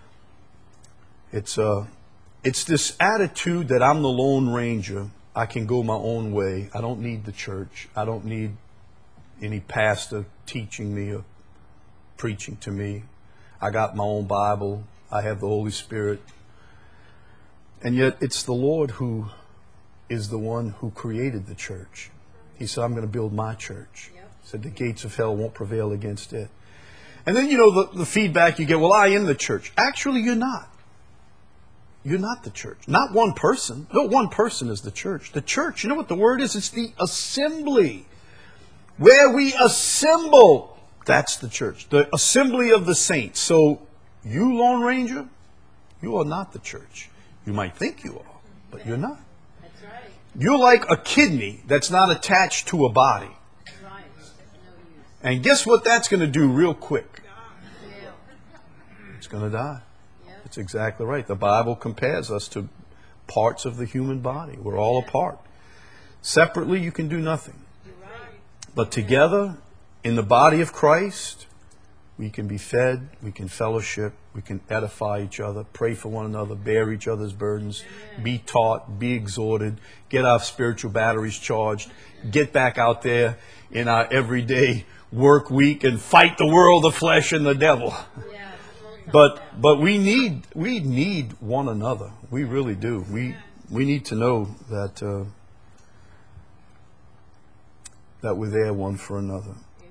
It's uh, it's this attitude that I'm the Lone Ranger. I can go my own way. I don't need the church. I don't need any pastor teaching me or preaching to me. I got my own Bible. I have the Holy Spirit. And yet it's the Lord who is the one who created the church. He said, I'm going to build my church. Yep. He said, the gates of hell won't prevail against it. And then, you know, the, the feedback you get, well, I am the church. Actually, you're not. You're not the church. Not one person. No, one person is the church. The church, you know what the word is? It's the assembly. Where we assemble, that's the church. The assembly of the saints. So, you, Lone Ranger, you are not the church. You might think you are, but you're not. You're like a kidney that's not attached to a body.
Right. No use.
And guess what that's going to do real quick?
Yeah.
It's going to die.
Yep.
That's exactly right. The Bible compares us to parts of the human body. We're all a part. Separately, you can do nothing.
You're right.
But together, in the body of Christ, we can be fed, we can fellowship, we can edify each other, pray for one another, bear each other's burdens,
Amen.
Be taught, be exhorted, get our spiritual batteries charged, get back out there in our everyday work week and fight the world, the flesh, and the devil.
Yeah.
But but we need we need one another. We really do. We we need to know that uh, that we're there one for another.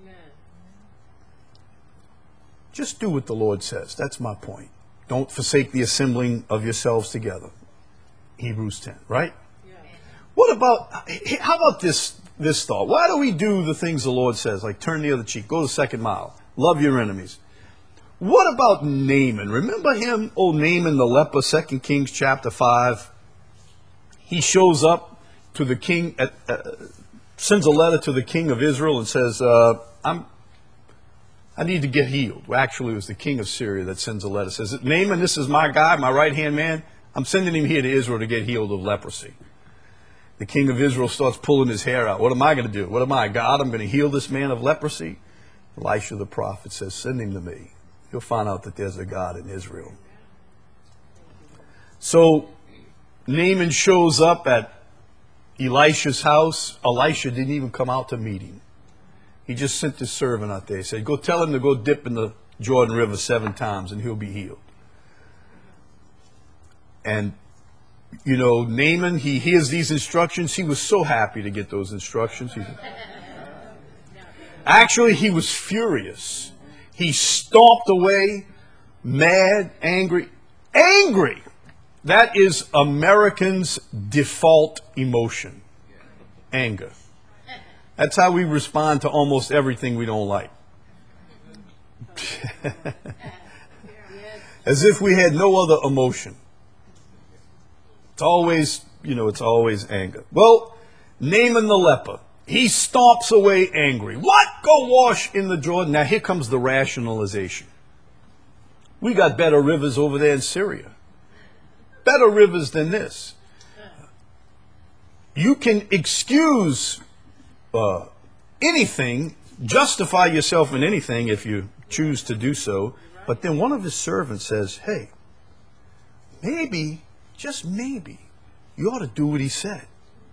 Just do what the Lord says. That's my point. Don't forsake the assembling of yourselves together. Hebrews ten, right?
Yeah.
What about, how about this this thought? Why do we do the things the Lord says, like turn the other cheek, go the second mile, love your enemies? What about Naaman? Remember him, old Naaman the leper, Second Kings chapter five? He shows up to the king at, uh, sends a letter to the king of Israel and says, uh, I'm, I need to get healed. Well, actually, it was the king of Syria that sends a letter. Says, Naaman, this is my guy, my right-hand man. I'm sending him here to Israel to get healed of leprosy. The king of Israel starts pulling his hair out. What am I going to do? What am I, God? I'm going to heal this man of leprosy? Elisha the prophet says, send him to me. You'll find out that there's a God in Israel. So Naaman shows up at Elisha's house. Elisha didn't even come out to meet him. He just sent his servant out there. He said, go tell him to go dip in the Jordan River seven times and he'll be healed. And, you know, Naaman, he hears these instructions. He was so happy to get those instructions. He, actually, he was furious. He stomped away, mad, angry. Angry! That is Americans' default emotion. Anger. That's how we respond to almost everything we don't like. As if we had no other emotion. It's always, you know, it's always anger. Well, Naaman the leper, he stomps away angry. What? Go wash in the Jordan. Now here comes the rationalization. We got better rivers over there in Syria. Better rivers than this. You can excuse uh, anything, justify yourself in anything if you choose to do so. But then one of his servants says, hey, maybe, just maybe, you ought to do what he said.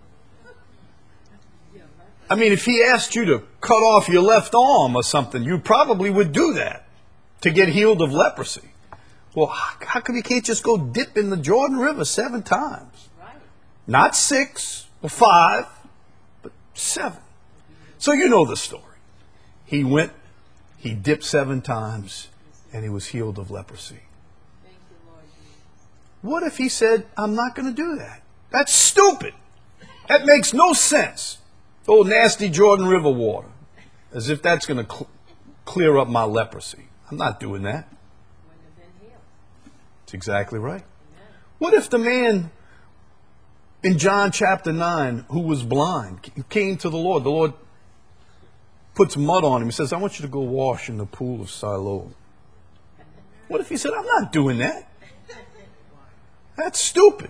I mean, if he asked you to cut off your left arm or something, you probably would do that to get healed of leprosy. Well, how come you can't just go dip in the Jordan River seven times? Right. Not six or five, but seven. So you know the story. He went, he dipped seven times, and he was healed of leprosy. Thank you, Lord. What if he said, I'm not going to do that? That's stupid. That makes no sense. Oh, nasty Jordan River water. As if that's going to cl- clear up my leprosy. I'm not doing that. That's exactly right. What if the man in John chapter nine who was blind came to the Lord? The Lord puts mud on him. He says, I want you to go wash in the pool of Siloam. What if he said, I'm not doing that? That's stupid.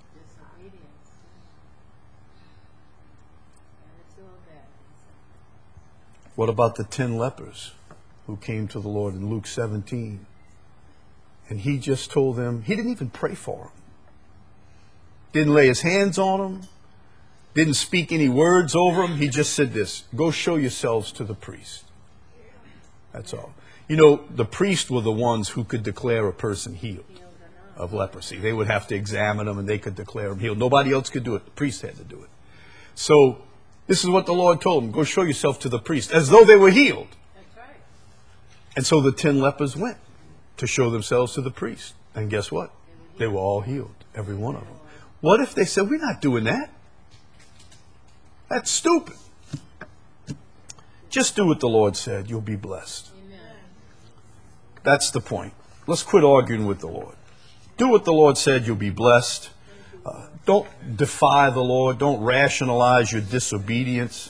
What about the ten lepers who came to the Lord in Luke seventeen? And he just told them, he didn't even pray for them. Didn't lay his hands on them. Didn't speak any words over them. He just said this, go show yourselves to the priest. That's all. You know, the priests were the ones who could declare a person healed of leprosy. They would have to examine them and they could declare them healed. Nobody else could do it. The priest had to do it. So this is what the Lord told them. Go show yourself to the priest, as though they were healed. That's right. And so the ten lepers went to show themselves to the priest. And guess what? They were all healed, every one of them. What if they said, we're not doing that? That's stupid. Just do what the Lord said. You'll be blessed. Amen. That's the point. Let's quit arguing with the Lord. Do what the Lord said. You'll be blessed. Uh, don't defy the Lord. Don't rationalize your disobedience.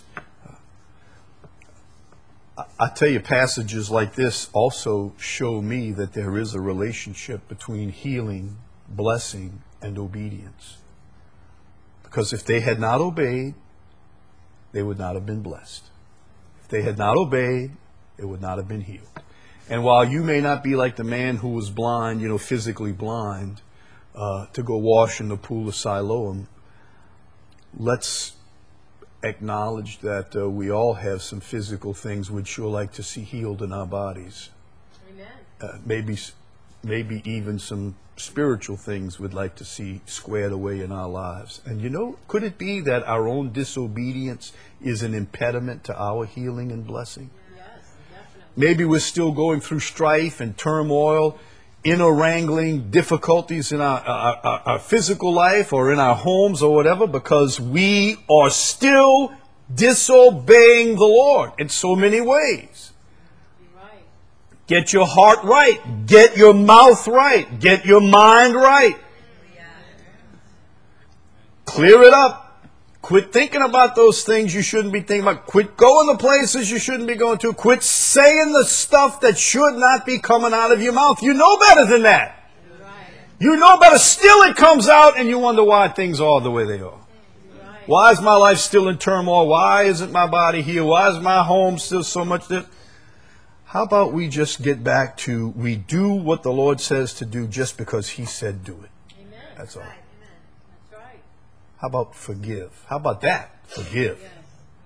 Uh, I, I tell you, passages like this also show me that there is a relationship between healing, blessing, and obedience. Because if they had not obeyed, they would not have been blessed. If they had not obeyed, they would not have been healed. And while you may not be like the man who was blind, you know, physically blind, Uh, to go wash in the pool of Siloam, let's acknowledge that uh, we all have some physical things we'd sure like to see healed in our bodies. Amen. Uh, maybe, maybe even some spiritual things we'd like to see squared away in our lives. And you know, could it be that our own disobedience is an impediment to our healing and blessing? Yes, definitely. Maybe we're still going through strife and turmoil, inner wrangling, difficulties in our, our, our, our physical life or in our homes or whatever, because we are still disobeying the Lord in so many ways. Right. Get your heart right. Get your mouth right. Get your mind right. Clear it up. Quit thinking about those things you shouldn't be thinking about. Quit going to places you shouldn't be going to. Quit saying the stuff that should not be coming out of your mouth. You know better than that.
Right.
You know better. Still it comes out and you wonder why things are the way they are.
Right.
Why is my life still in turmoil? Why isn't my body healed? Why is my home still so much this? How about we just get back to we do what the Lord says to do just because He said do it.
Amen.
That's all.
Right. Amen. That's right.
How about forgive? How about that? Forgive.
Yes.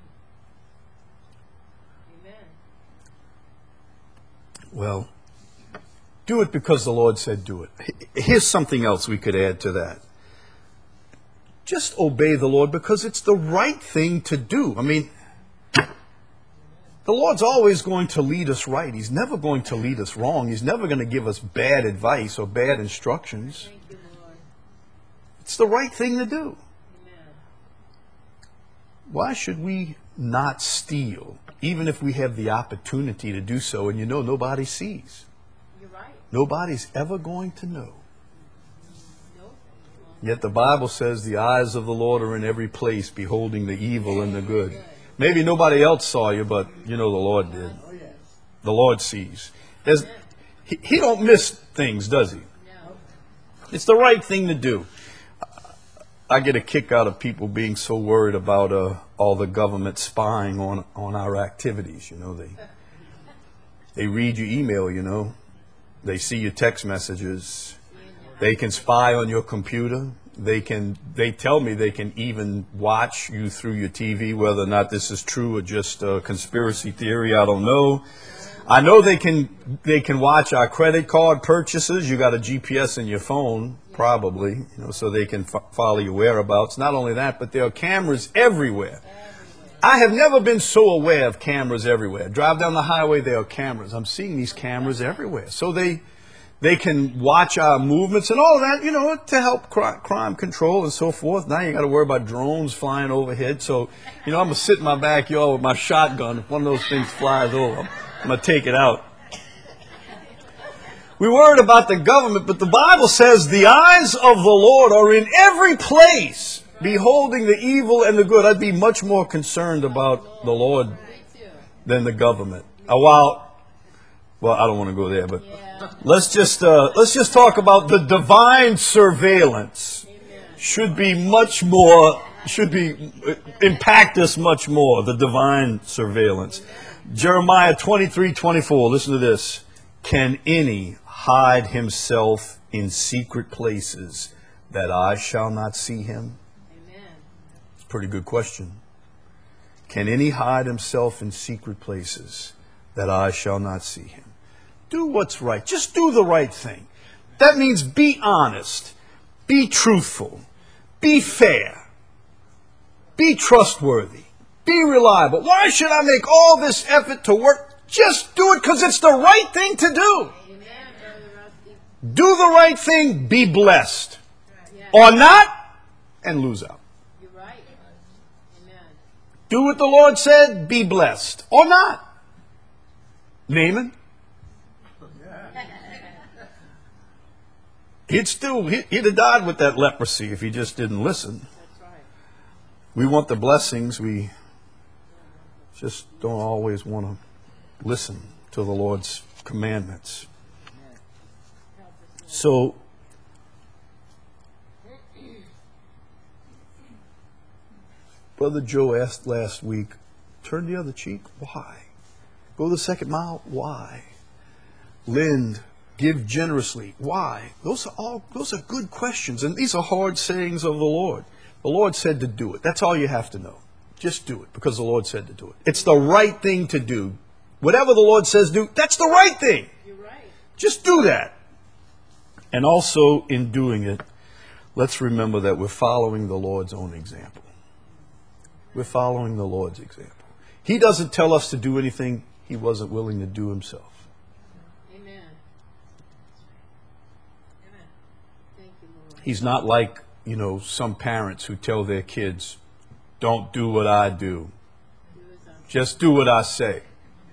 Amen.
Well, do it because the Lord said do it. Here's something else we could add to that. Just obey the Lord because it's the right thing to do. I mean, the Lord's always going to lead us right. He's never going to lead us wrong. He's never going to give us bad advice or bad instructions.
Thank you, Lord.
It's the right thing to do.
Amen.
Why should we not steal, even if we have the opportunity to do so and you know nobody sees?
You're right.
Nobody's ever going to know.
Nope.
Yet the Bible says the eyes of the Lord are in every place, beholding the evil and the good. Maybe nobody else saw you, but you know the Lord did. The Lord sees. There's, he, he don't miss things, does He?
No.
It's the right thing to do. I get a kick out of people being so worried about uh, all the government spying on, on our activities. You know, they they read your email, you know. They see your text messages. They can spy on your computer. They can. They tell me they can even watch you through your T V, whether or not this is true or just a conspiracy theory. I don't know. I know they can. They can watch our credit card purchases. You got a G P S in your phone, probably, you know, so they can f- follow your whereabouts. Not only that, but there are cameras everywhere. I have never been so aware of cameras everywhere. Drive down the highway, there are cameras. I'm seeing these cameras everywhere. So they. They can watch our movements and all of that, you know, to help cri- crime control and so forth. Now you got to worry about drones flying overhead. So, you know, I'm going to sit in my backyard with my shotgun. If one of those things flies over, I'm, I'm going to take it out. We're worried about the government, but the Bible says the eyes of the Lord are in every place, beholding the evil and the good. I'd be much more concerned about the Lord
Me too.
than the government. Uh, while, well, I don't want to go there, but...
Yeah.
Let's just uh, let's just talk about the divine surveillance.
Amen.
Should be much more, should be uh, impact us much more. The divine surveillance. Jeremiah twenty-three twenty-four. Listen to this. Can any hide himself in secret places that I shall not see him?
Amen.
It's a pretty good question. Can any hide himself in secret places that I shall not see him? Do what's right. Just do the right thing. That means be honest. Be truthful. Be fair. Be trustworthy. Be reliable. Why should I make all this effort to work? Just do it because it's the right thing to do.
Amen, Brother Rusty.
Do the right thing. Be blessed.
Yeah.
Or not, and lose out.
You're right. Amen.
Do what the Lord said. Be blessed. Or not. Naaman. He'd still, he'd have died with that leprosy if he just didn't listen.
That's right.
We want the blessings. We just don't always want to listen to the Lord's commandments. So, Brother Joe asked last week, turn the other cheek? Why? Go the second mile? Why? Lend. Give generously. Why? Those are all, those are good questions. And these are hard sayings of the Lord. The Lord said to do it. That's all you have to know. Just do it because the Lord said to do it. It's the right thing to do. Whatever the Lord says do, that's the right thing.
You're right.
Just do that. And also in doing it, let's remember that we're following the Lord's own example. We're following the Lord's example. He doesn't tell us to do anything He wasn't willing to do Himself.
Amen. Amen. Thank you, Lord.
He's not like, you know, some parents who tell their kids, don't do what I do.
Do as I'm
Just do what I say.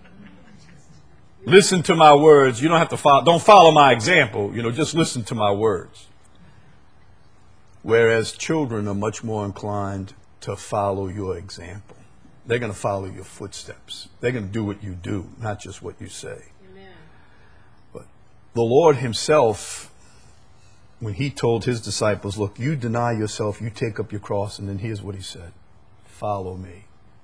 Listen to my words. You don't have to follow, don't follow my example. You know, just listen to my words. Whereas children are much more inclined to follow your example. They're going to follow your footsteps. They're going to do what you do, not just what you say.
Amen.
But the Lord himself, when he told his disciples, look, you deny yourself, you take up your cross, and then here's what he said. Follow me.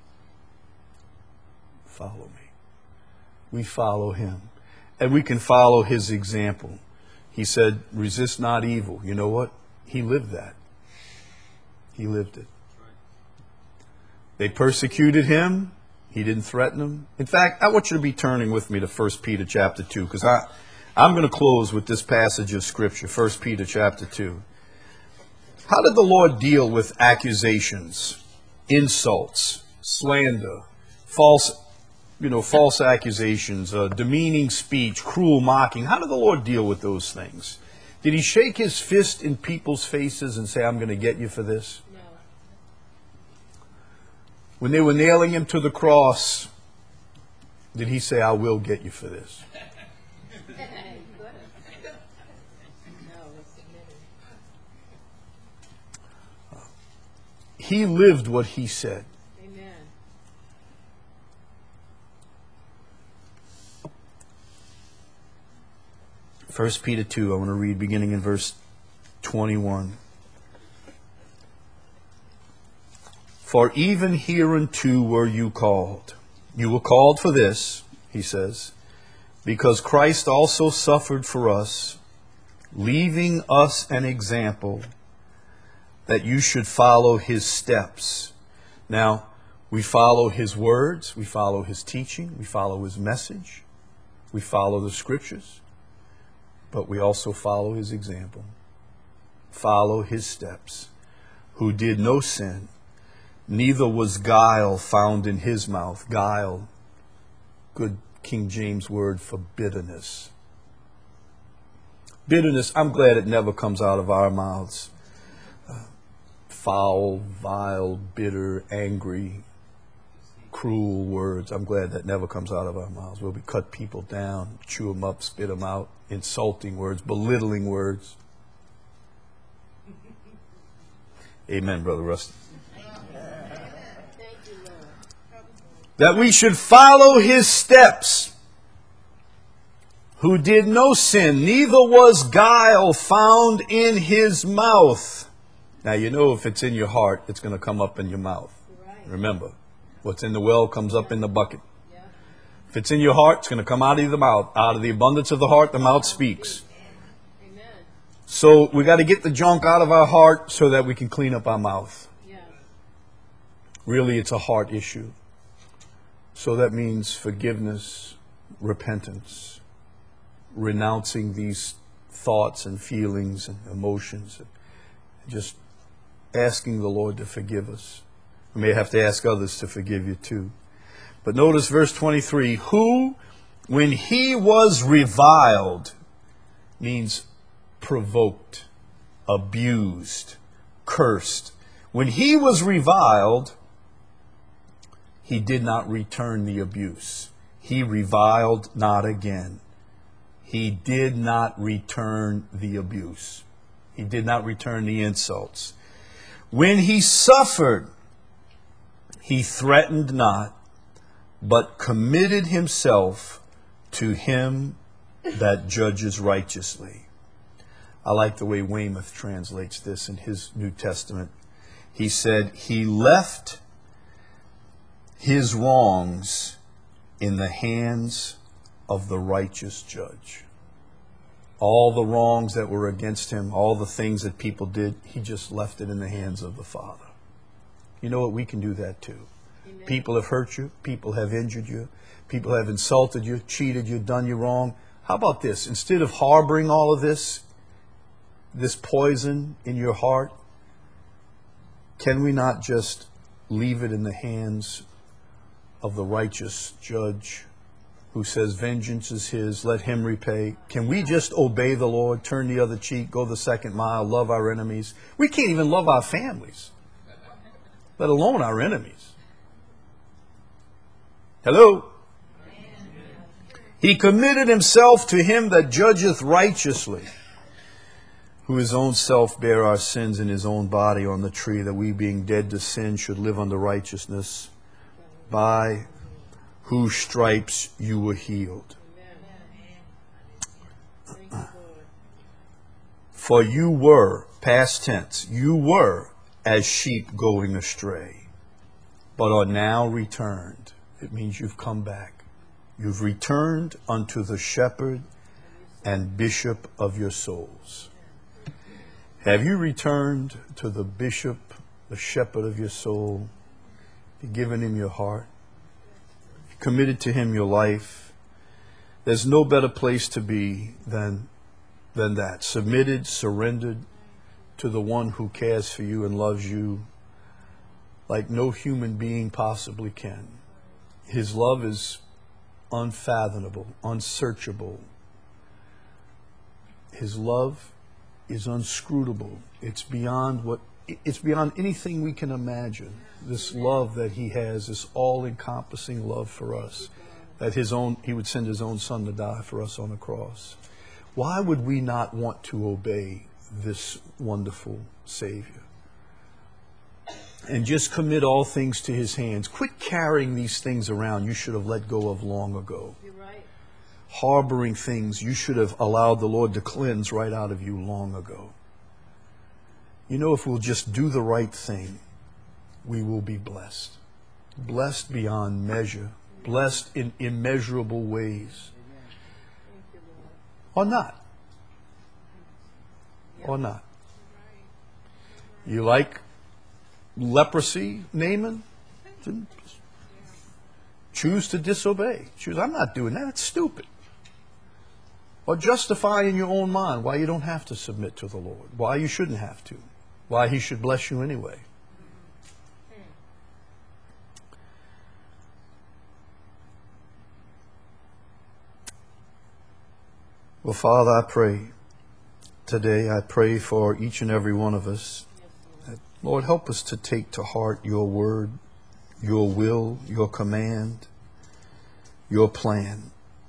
Follow me. We follow him. And we can follow his example. He said, resist not evil. You know what? He lived that. He lived it. They persecuted him. He didn't threaten them. In fact, I want you to be turning with me to First Peter chapter two, because I, I'm going to close with this passage of Scripture, First Peter chapter two. How did the Lord deal with accusations, insults, slander, false, you know, false accusations, uh, demeaning speech, cruel mocking? How did the Lord deal with those things? Did he shake his fist in people's faces and say, I'm going to get you for this?
No.
When they were nailing him to the cross, did he say, I will get you for this?
He could've. No, he submitted.
He lived what he said.
Amen.
First Peter two, I want to read beginning in verse twenty-one. For even hereunto were you called. You were called for this, he says, because Christ also suffered for us, leaving us an example that you should follow his steps. Now, we follow his words, we follow his teaching, we follow his message, we follow the scriptures, but we also follow his example, follow his steps, who did no sin, neither was guile found in his mouth. Guile, good King James word for bitterness. Bitterness, I'm glad it never comes out of our mouths. Uh, foul, vile, bitter, angry, cruel words. I'm glad that never comes out of our mouths, where we cut people down, chew them up, spit them out, insulting words, belittling words. Amen, Brother Rusty.
Thank you, Lord.
That we should follow his steps, who did no sin, neither was guile found in his mouth. Now, you know, if it's in your heart, it's going to come up in your mouth.
Right.
Remember, what's in the well comes up in the bucket.
Yeah.
If it's in your heart, it's going to come out of the mouth. Out of the abundance of the heart, the mouth speaks.
Amen.
So we got to get the junk out of our heart so that we can clean up our mouth.
Yes.
Really, it's a heart issue. So that means forgiveness, repentance, renouncing these thoughts and feelings and emotions, and just asking the Lord to forgive us. We may have to ask others to forgive you too. But notice verse twenty-three, who, when he was reviled, means provoked, abused, cursed. When he was reviled, he did not return the abuse. He reviled not again. He did not return the abuse. He did not return the insults. When he suffered, he threatened not, but committed himself to him that judges righteously. I like the way Weymouth translates this in his New Testament. He said, he left his wrongs in the hands of the righteous judge. All the wrongs that were against him, all the things that people did, he just left it in the hands of the Father. You know what? We can do that too.
Amen.
People have hurt you. People have injured you. People have insulted you, cheated you, done you wrong. How about this? Instead of harboring all of this, this poison in your heart, can we not just leave it in the hands of the righteous judge who says vengeance is his, let him repay? Can we just obey the Lord, turn the other cheek, go the second mile, love our enemies? We can't even love our families, let alone our enemies. Hello? He committed himself to him that judgeth righteously. who his own self bare our sins in his own body on the tree, that we being dead to sin should live unto righteousness, by whose stripes you were healed. For you were, past tense, you were as sheep going astray, but are now returned. It means you've come back. You've returned unto the shepherd and bishop of your souls. Have you returned to the bishop, the shepherd of your soul? You've given him your heart. You committed to him your life. There's no better place to be than, than that. Submitted, surrendered to the one who cares for you and loves you like no human being possibly can. His love is unfathomable, unsearchable. His love is unscrutable. It's beyond what it's beyond anything we can imagine. This love that he has, this all-encompassing love for us, that his own he would send his own son to die for us on the cross. Why would we not want to obey this wonderful Savior? And just commit all things to his hands. Quit carrying these things around you should have let go of long ago.
You're right.
Harboring things you should have allowed the Lord to cleanse right out of you long ago. You know, if we'll just do the right thing, we will be blessed. Blessed beyond measure. Blessed in immeasurable ways. Or not. Or not. You like leprosy, Naaman? Choose to disobey. Choose, I'm not doing that. It's stupid. Or justify in your own mind why you don't have to submit to the Lord. Why you shouldn't have to. Why he should bless you anyway. Well, Father, I pray today, I pray for each and every one of us. That, Lord, help us to take to heart your word, your will, your command, your plan.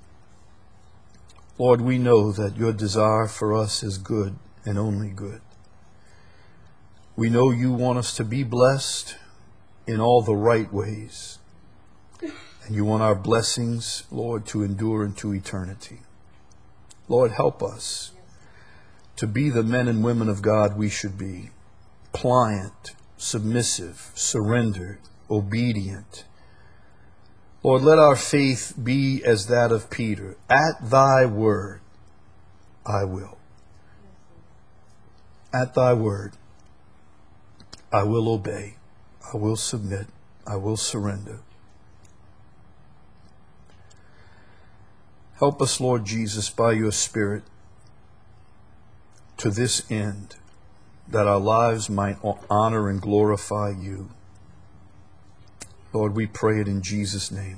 Lord, we know that your desire for us is good and only good. We know you want us to be blessed in all the right ways. And you want our blessings, Lord, to endure into eternity. Lord, help us to be the men and women of God we should be. Pliant, submissive, surrendered, obedient. Lord, let our faith be as that of Peter. At thy word, I will. At thy word, I will obey. I will submit. I will surrender. Help us, Lord Jesus, by your Spirit, to this end, that our lives might honor and glorify you. Lord, we pray it in Jesus' name.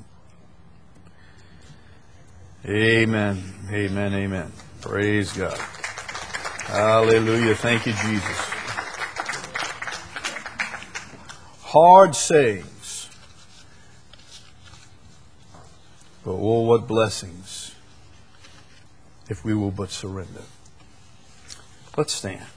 Amen. Amen. Amen. Praise God. Hallelujah. Thank you, Jesus. Hard sayings, but oh, what blessings if we will but surrender. Let's stand.